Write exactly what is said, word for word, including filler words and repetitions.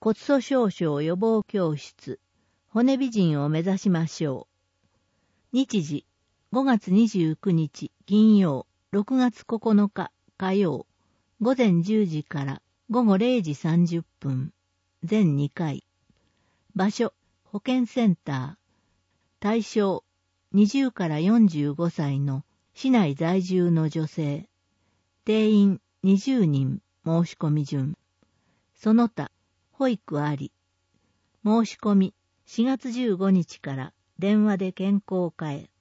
骨粗鬆症予防教室、骨美人を目指しましょう。日時、ごがつにじゅうくにち金曜、ろくがつここのか火曜、ごぜんじゅうじからごごれいじさんじゅっぷん、全にかい。場所、保健センター。対象、にじゅうからよんじゅうごさいの市内在住の女性。定員にじゅうにん、申し込み順。その他、保育あり。申し込みしがつじゅうごにちから電話で健康課へ。